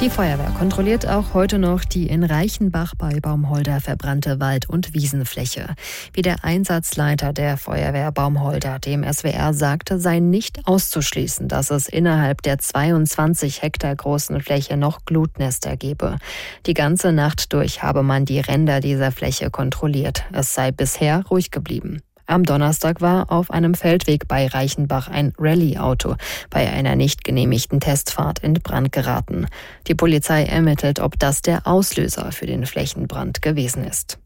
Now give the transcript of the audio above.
Die Feuerwehr kontrolliert auch heute noch die in Reichenbach bei Baumholder verbrannte Wald- und Wiesenfläche. Wie der Einsatzleiter der Feuerwehr Baumholder dem SWR sagte, sei nicht auszuschließen, dass es innerhalb der 22 Hektar großen Fläche noch Glutnester gebe. Die ganze Nacht durch habe man die Ränder dieser Fläche kontrolliert. Es sei bisher ruhig geblieben. Am Donnerstag war auf einem Feldweg bei Reichenbach ein Rallye-Auto bei einer nicht genehmigten Testfahrt in Brand geraten. Die Polizei ermittelt, ob das der Auslöser für den Flächenbrand gewesen ist.